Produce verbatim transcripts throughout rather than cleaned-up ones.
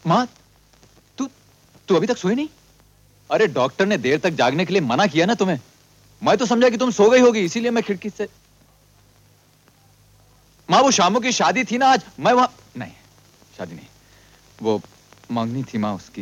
माँ, तू तू अभी तक सोई नहीं? अरे डॉक्टर ने देर तक जागने के लिए मना किया ना तुम्हें। मैं तो समझा कि तुम सो गई होगी, इसीलिए मैं खिड़की से। माँ वो शामू की शादी थी ना आज, मैं वहां नहीं, शादी नहीं, वो मंगनी थी माँ उसकी।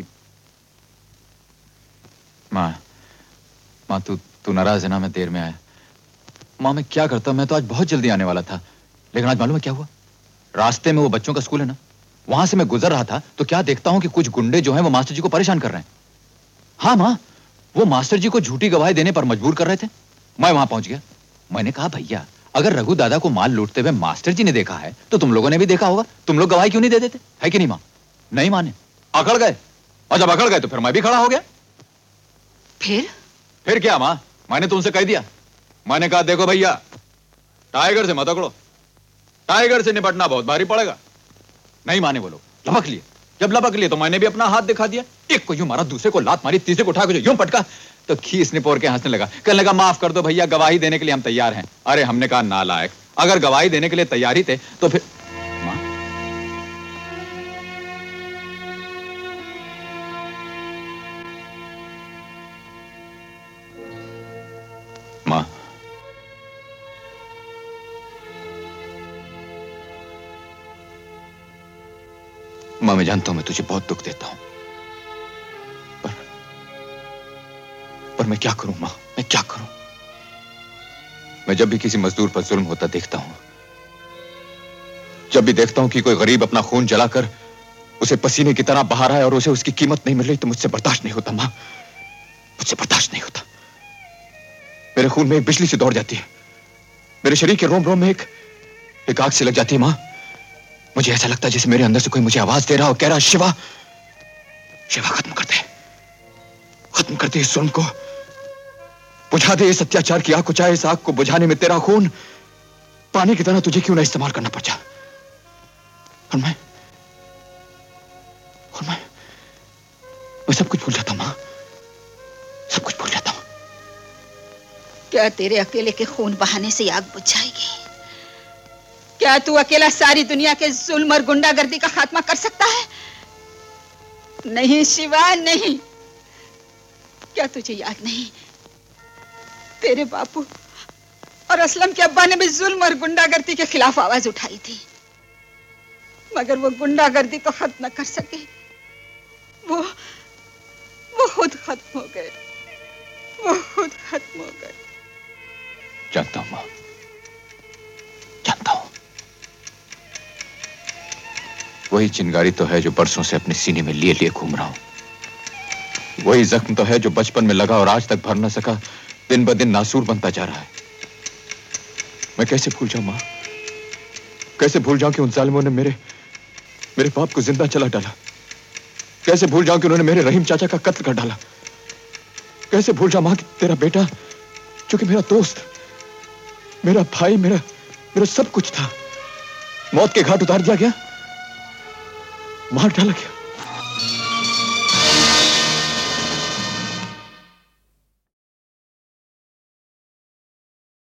माँ माँ तू तू नाराज है ना मैं देर में आया? माँ मैं क्या करता, मैं तो आज बहुत जल्दी आने वाला था, लेकिन आज मालूम है क्या हुआ? रास्ते में वो बच्चों का स्कूल है ना, वहां से मैं गुजर रहा था तो क्या देखता हूं कि कुछ गुंडे जो हैं वो मास्टर जी को परेशान कर रहे हैं। हाँ माँ, वो मास्टर जी को झूठी गवाही देने पर मजबूर कर रहे थे। मैं वहां पहुंच गया। मैंने कहा भैया अगर रघु दादा को माल लूटते हुए मास्टर जी ने देखा है तो तुम लोगों ने भी देखा होगा, तुम लोग गवाही क्यों नहीं दे देते? है कि नहीं माँ? नहीं माने, अकड़ गए, और जब अकड़ गए तो फिर मैं भी खड़ा हो गया। फिर फिर क्या माँ, मैंने तुमसे कह दिया, मैंने कहा देखो भैया टाइगर से मत अकड़ो, टाइगर से निपटना बहुत भारी पड़ेगा। नहीं माने वो लोग, लपक लिए। जब लपक लिए तो मैंने भी अपना हाथ दिखा दिया, एक को यूं मारा, दूसरे को लात मारी, तीसरे को उठा के यूं पटका तो खीस ने पोर के हंसने लगा, कहने लगा माफ कर दो भैया, गवाही देने के लिए हम तैयार हैं। अरे हमने कहा नालायक, अगर गवाही देने के लिए तैयार ही थे तो फिर मां मां मां मैं जानता हूं मैं तुझे बहुत दुख देता हूं, पर पर मैं क्या करूं मां, मैं क्या करूं? मैं जब भी किसी मजदूर पर जुल्म होता देखता हूं, जब भी देखता हूं कि कोई गरीब अपना खून जलाकर उसे पसीने की तरह बहा रहा है और उसे उसकी कीमत नहीं मिल रही, तो मुझसे बर्दाश्त नहीं होता मां, मुझसे बर्दाश्त नहीं होता। मेरे खून में एक बिजली सी दौड़ जाती है, मेरे शरीर के रोम रोम में एक एक आग से लग जाती है मां। मुझे ऐसा लगता है जैसे मेरे अंदर से कोई मुझे आवाज दे रहा हो, कह रहा शिवा, शिवा खत्म कर दे, खत्म कर दे इस जुल्म को, बुझा दे इस अत्याचार की आग को, चाहे इस आग को बुझाने में तेरा खून पानी की तरह तुझे क्यों ना इस्तेमाल करना पड़ जाए। और मैं और मैं मैं सब कुछ भूल जाता हूं मां, सब कुछ भूल जाता हूं। क्या तेरे अकेले के खून बहाने से आग बुझ जाएगी? क्या तू अकेला सारी दुनिया के जुल्म और गुंडागर्दी का खात्मा कर सकता है? नहीं शिवा नहीं। क्या तुझे याद नहीं, तेरे बापू और असलम के अब्बा ने भी जुल्म और गुंडागर्दी के खिलाफ आवाज उठाई थी, मगर वो गुंडागर्दी तो खत्म न कर सके, वो वो खुद खत्म हो गए, वो खुद खत्म हो गए। जानता हूं मां, जानता हूं। वही चिंगारी तो है जो बरसों से अपने सीने में लिए लिए घूम रहा हूं, वही जख्म तो है जो बचपन में लगा और आज तक भर न सका, दिन ब दिन नासूर बनता जा रहा है। मैं कैसे भूल जाऊं मां, कैसे भूल जाऊं कि उन जालिमों ने मेरे मेरे बाप को जिंदा जला डाला, कैसे भूल जाऊं कि उन्होंने मेरे रहीम चाचा का कत्ल कर डाला, कैसे भूल जाऊं मां कि तेरा बेटा जो कि मेरा दोस्त, मेरा भाई, मेरा मेरा सब कुछ था, मौत के घाट उतार दिया गया, मार डाला गया।